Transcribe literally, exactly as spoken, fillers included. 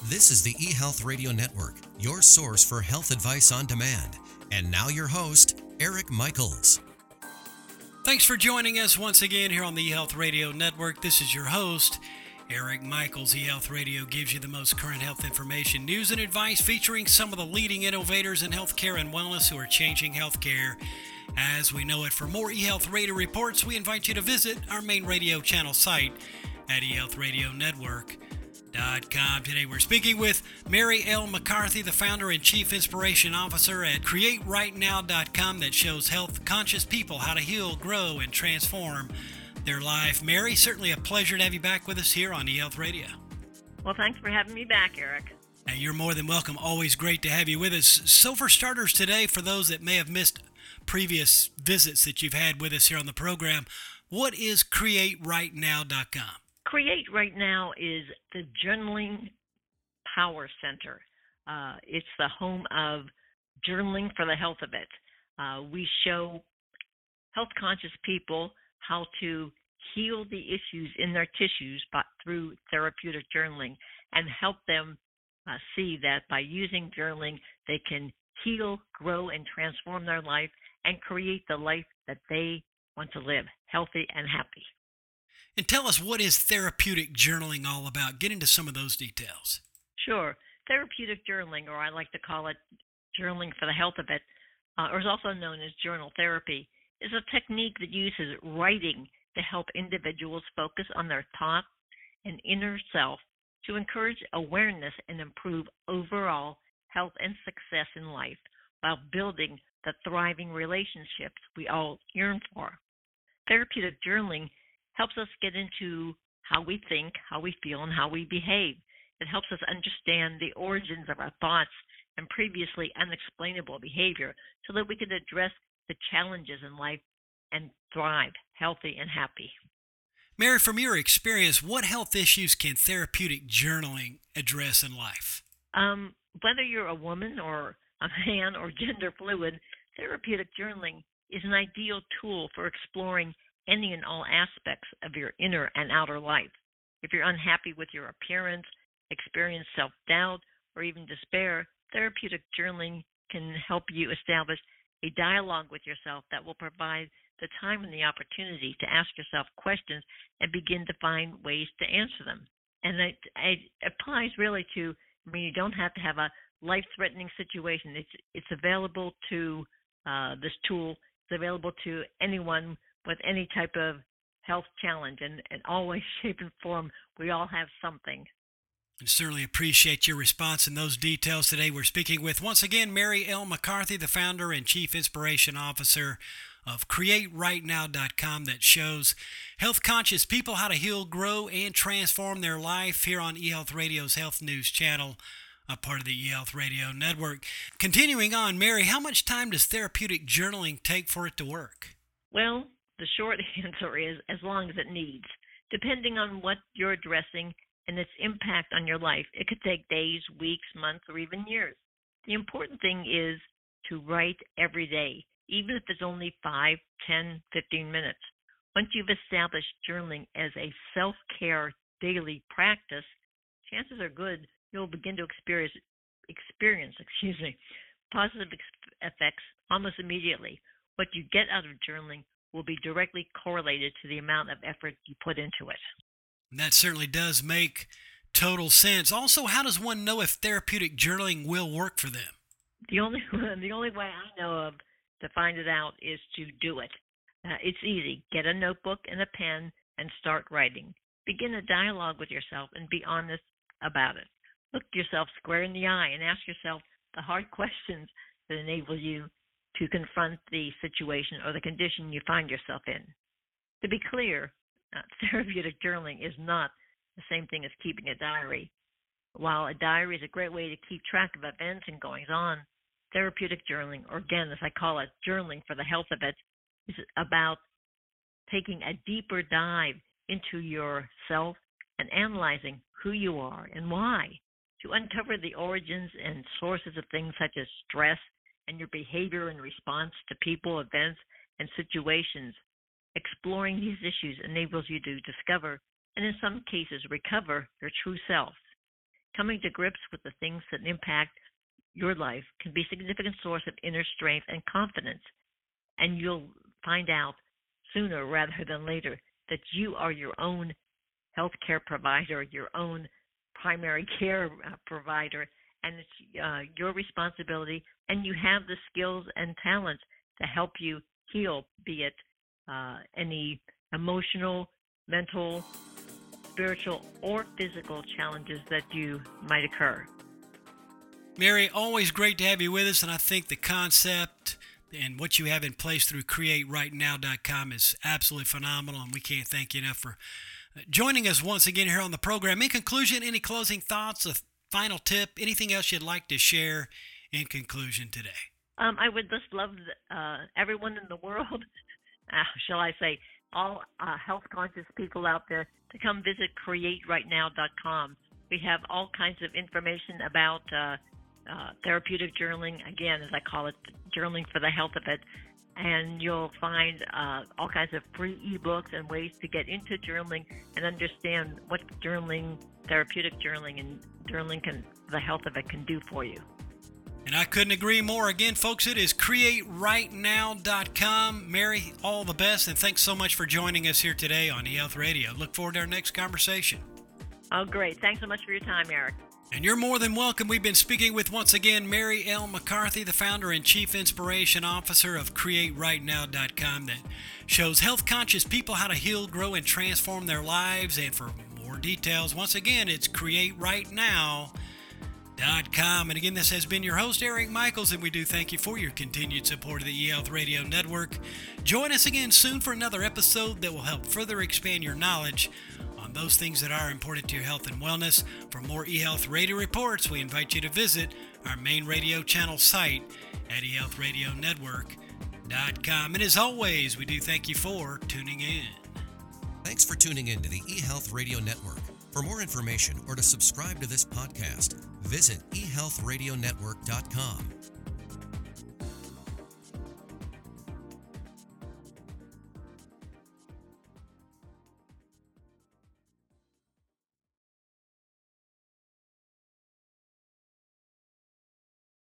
This is the eHealth Radio Network, your source for health advice on demand. And now your host, Eric Michaels. Thanks for joining us once again here on the eHealth Radio Network. This is your host, Eric Michaels. eHealth Radio gives you the most current health information, news, and advice featuring some of the leading innovators in healthcare and wellness who are changing healthcare as we know it. For more eHealth Radio reports, we invite you to visit our main radio channel site at e health radio network dot com. Today we're speaking with Mary L. McCarthy, the founder and chief inspiration officer at create right now dot com, that shows health-conscious people how to heal, grow, and transform their life. Mary, certainly a pleasure to have you back with us here on eHealth Radio. Well, thanks for having me back, Eric. Now, you're more than welcome. Always great to have you with us. So for starters today, for those that may have missed previous visits that you've had with us here on the program, what is create right now dot com? Create Right Now is the Journaling Power Center. Uh, it's the home of journaling for the health of it. Uh, we show health-conscious people how to heal the issues in their tissues by, through therapeutic journaling, and help them uh, see that by using journaling, they can heal, grow, and transform their life and create the life that they want to live, healthy and happy. And tell us, what is therapeutic journaling all about? Get into some of those details. Sure. Therapeutic journaling, or I like to call it journaling for the health of it, uh, or is also known as journal therapy, is a technique that uses writing to help individuals focus on their thoughts and inner self to encourage awareness and improve overall health and success in life while building the thriving relationships we all yearn for. Therapeutic journaling helps us get into how we think, how we feel, and how we behave. It helps us understand the origins of our thoughts and previously unexplainable behavior so that we can address the challenges in life and thrive healthy and happy. Mary, from your experience, what health issues can therapeutic journaling address in life? Um, whether you're a woman or a man or gender fluid, therapeutic journaling is an ideal tool for exploring any and all aspects of your inner and outer life. If you're unhappy with your appearance, experience self-doubt, or even despair, therapeutic journaling can help you establish a dialogue with yourself that will provide the time and the opportunity to ask yourself questions and begin to find ways to answer them. And it, it applies really to, I mean, you don't have to have a life-threatening situation. It's it's available to, uh, this tool is available to anyone with any type of health challenge, and in all ways, shape, and form, we all have something. I certainly appreciate your response and those details today. We're speaking with, once again, Mary L. McCarthy, the founder and chief inspiration officer of create right now dot com, that shows health-conscious people how to heal, grow, and transform their life, here on eHealth Radio's Health News Channel, a part of the eHealth Radio Network. Continuing on, Mary, how much time does therapeutic journaling take for it to work? Well, the short answer is as long as it needs. Depending on what you're addressing and its impact on your life, it could take days, weeks, months, or even years. The important thing is to write every day, even if it's only five, ten, fifteen minutes. Once you've established journaling as a self-care daily practice, chances are good you'll begin to experience, experience excuse me, positive ex- effects almost immediately. What you get out of journaling will be directly correlated to the amount of effort you put into it. And that certainly does make total sense. Also, how does one know if therapeutic journaling will work for them? The only the only way I know of to find it out is to do it. Uh, it's easy. Get a notebook and a pen and start writing. Begin a dialogue with yourself and be honest about it. Look yourself square in the eye and ask yourself the hard questions that enable you to confront the situation or the condition you find yourself in. To be clear, uh, therapeutic journaling is not the same thing as keeping a diary. While a diary is a great way to keep track of events and goings on, therapeutic journaling, or again, as I call it, journaling for the health of it, is about taking a deeper dive into yourself and analyzing who you are and why, to uncover the origins and sources of things such as stress and your behavior in response to people, events, and situations. Exploring these issues enables you to discover, and in some cases recover, your true self. coming to grips with the things that impact your life can be a significant source of inner strength and confidence. And you'll find out sooner rather than later that you are your own healthcare provider, your own primary care provider, and it's uh, your responsibility, and you have the skills and talents to help you heal, be it uh, any emotional, mental, spiritual, or physical challenges that you might occur. Mary, always great to have you with us, and I think the concept and what you have in place through create right now dot com is absolutely phenomenal, and we can't thank you enough for joining us once again here on the program. In conclusion, any closing thoughts, a final tip, anything else you'd like to share in conclusion today? Um, I would just love uh, everyone in the world, uh, shall I say, all uh, health-conscious people out there to come visit create right now dot com. We have all kinds of information about uh, uh, therapeutic journaling, again, as I call it, journaling for the health of it. And you'll find uh, all kinds of free ebooks and ways to get into journaling and understand what journaling, therapeutic journaling, and journaling can, the health of it can do for you. And I couldn't agree more. Again, folks, it is create right now dot com. Mary, all the best, and thanks so much for joining us here today on eHealth Radio. Look forward to our next conversation. Oh, great. Thanks so much for your time, Eric. And you're more than welcome. We've been speaking with, once again, Mary L. McCarthy, the founder and chief inspiration officer of create right now dot com, that shows health-conscious people how to heal, grow, and transform their lives. And for more details, once again, it's create right now dot com. And again, this has been your host, Eric Michaels, and we do thank you for your continued support of the eHealth Radio Network. Join us again soon for another episode that will help further expand your knowledge on those things that are important to your health and wellness. For more eHealth Radio reports, we invite you to visit our main radio channel site at e health radio network dot com. And as always, we do thank you for tuning in. Thanks for tuning in to the eHealth Radio Network. For more information or to subscribe to this podcast, visit e health radio network dot com.